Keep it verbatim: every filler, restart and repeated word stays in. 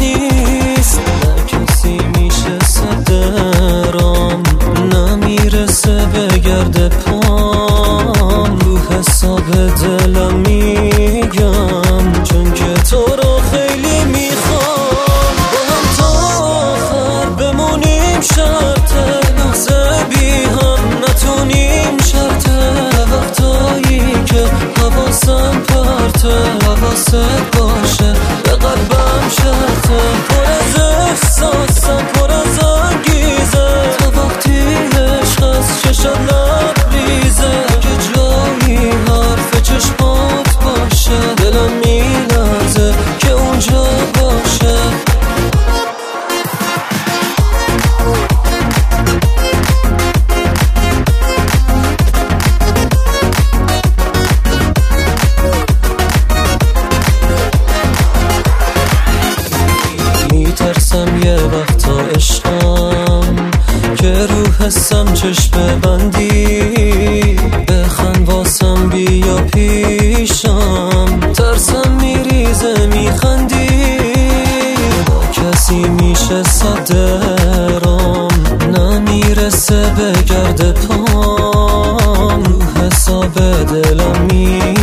نیست. نه کسی میشه صدرام، نمیرسه به گرد پام. رو حساب دلم میگم چون که تو رو خیلی میخوام. با هم تا آخر بمونیم شرطه، لحظه بی هم نتونیم شرطه. وقتایی که حواسم پرته، حواست باشه به قلبم شرطه. پر از احساسم، پر از انگیزه، تا وقتی عشق از چشم نبریزه. اگه جایی حرف چشمات باشه، دلم میلرزه که اونجا باشه. میترسم یه وقتا عشقم که رو حسم چشم بندی، بخند واسم بیا پیشم. ترسم میریزه میخندی، با کسی میشه صدرام، نمیرسه به گرد پام. رو حساب دلم می